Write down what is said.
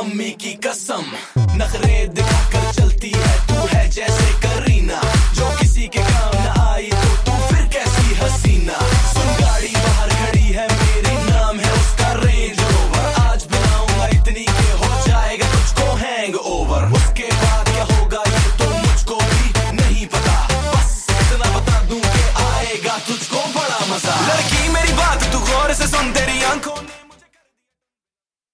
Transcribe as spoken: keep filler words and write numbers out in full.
mummy की कसम, नखरे दिखाकर चलती है तू है जैसे